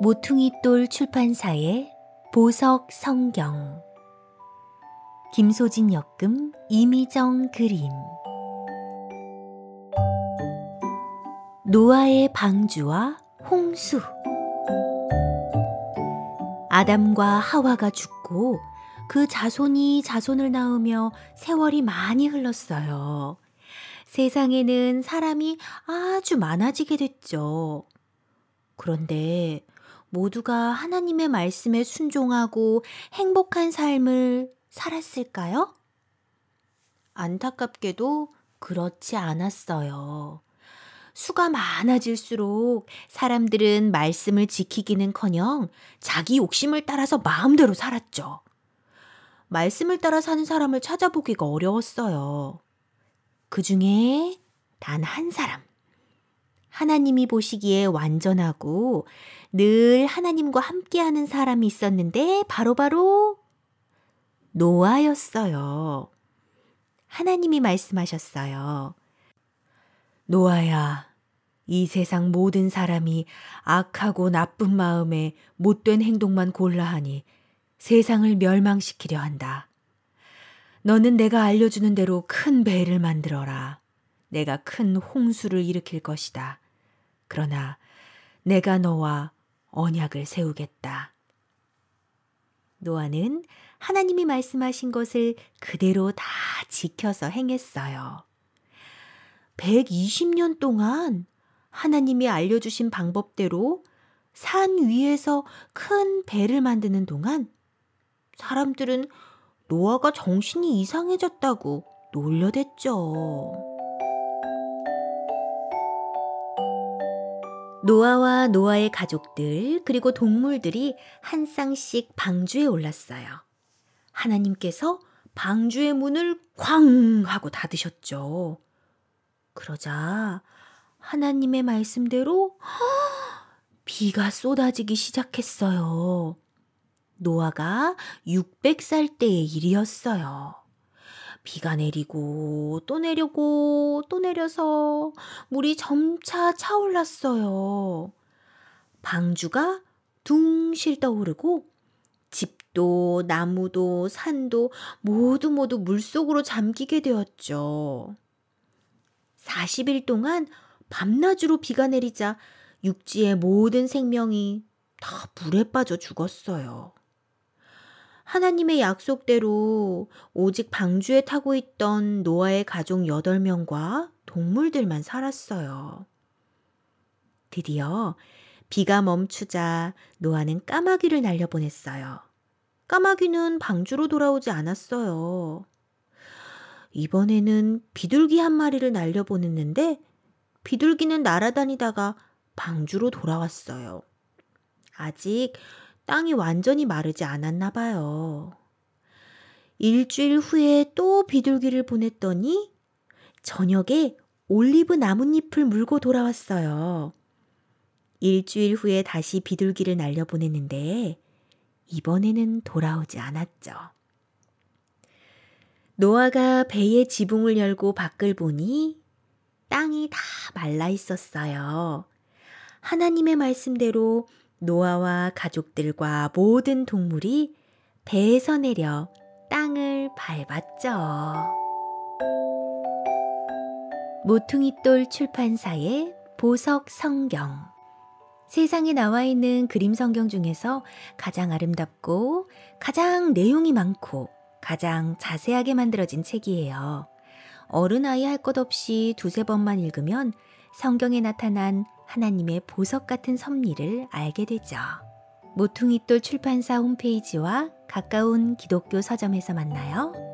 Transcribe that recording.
모퉁이돌 출판사의 보석 성경, 김소진 역금, 이미정 그림. 노아의 방주와 홍수. 아담과 하와가 죽고 그 자손이 자손을 낳으며 세월이 많이 흘렀어요. 세상에는 사람이 아주 많아지게 됐죠. 그런데 모두가 하나님의 말씀에 순종하고 행복한 삶을 살았을까요? 안타깝게도 그렇지 않았어요. 수가 많아질수록 사람들은 말씀을 지키기는커녕 자기 욕심을 따라서 마음대로 살았죠. 말씀을 따라 사는 사람을 찾아보기가 어려웠어요. 그 중에 단 한 사람, 하나님이 보시기에 완전하고 늘 하나님과 함께하는 사람이 있었는데 바로 노아였어요. 하나님이 말씀하셨어요. 노아야, 이 세상 모든 사람이 악하고 나쁜 마음에 못된 행동만 골라 하니 세상을 멸망시키려 한다. 너는 내가 알려주는 대로 큰 배를 만들어라. 내가 큰 홍수를 일으킬 것이다. 그러나 내가 너와 언약을 세우겠다. 노아는 하나님이 말씀하신 것을 그대로 다 지켜서 행했어요. 120년 동안 하나님이 알려주신 방법대로 산 위에서 큰 배를 만드는 동안 사람들은 노아가 정신이 이상해졌다고 놀려댔죠. 노아와 노아의 가족들 그리고 동물들이 한 쌍씩 방주에 올랐어요. 하나님께서 방주의 문을 쾅 하고 닫으셨죠. 그러자 하나님의 말씀대로 비가 쏟아지기 시작했어요. 노아가 600살 때의 일이었어요. 비가 내리고 또 내리고 또 내려서 물이 점차 차올랐어요. 방주가 둥실 떠오르고 집도 나무도 산도 모두 물속으로 잠기게 되었죠. 40일 동안 밤낮으로 비가 내리자 육지의 모든 생명이 다 물에 빠져 죽었어요. 하나님의 약속대로 오직 방주에 타고 있던 노아의 가족 8명과 동물들만 살았어요. 드디어 비가 멈추자 노아는 까마귀를 날려보냈어요. 까마귀는 방주로 돌아오지 않았어요. 이번에는 비둘기 한 마리를 날려보냈는데 비둘기는 날아다니다가 방주로 돌아왔어요. 아직 땅이 완전히 마르지 않았나 봐요. 일주일 후에 또 비둘기를 보냈더니 저녁에 올리브 나뭇잎을 물고 돌아왔어요. 일주일 후에 다시 비둘기를 날려보냈는데 이번에는 돌아오지 않았죠. 노아가 배의 지붕을 열고 밖을 보니 땅이 다 말라 있었어요. 하나님의 말씀대로 노아와 가족들과 모든 동물이 배에서 내려 땅을 밟았죠. 모퉁이돌 출판사의 보석 성경. 세상에 나와 있는 그림 성경 중에서 가장 아름답고 가장 내용이 많고 가장 자세하게 만들어진 책이에요. 어른아이 할 것 없이 2-3번만 읽으면 성경에 나타난 하나님의 보석 같은 섭리를 알게 되죠. 모퉁이돌 출판사 홈페이지와 가까운 기독교 서점에서 만나요.